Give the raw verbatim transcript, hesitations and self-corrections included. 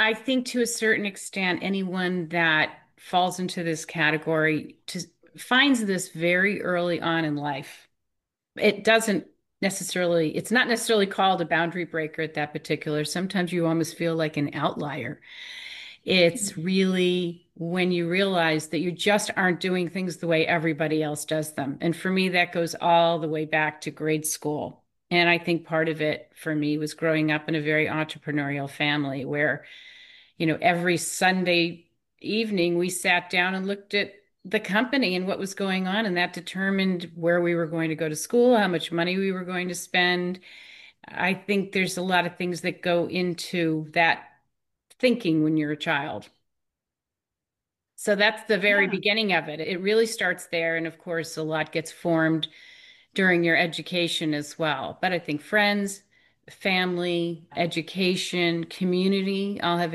I think to a certain extent, anyone that falls into this category to, finds this very early on in life. It doesn't necessarily, it's not necessarily called a boundary breaker at that particular. Sometimes you almost feel like an outlier. It's really when you realize that you just aren't doing things the way everybody else does them. And for me, that goes all the way back to grade school. And I think part of it for me was growing up in a very entrepreneurial family where, you know, every Sunday evening we sat down and looked at the company and what was going on, and that determined where we were going to go to school, how much money we were going to spend. I think there's a lot of things that go into that thinking when you're a child. So that's the very Yeah. beginning of it. It really starts there. And of course, a lot gets formed during your education as well. But I think friends, family, education, community all have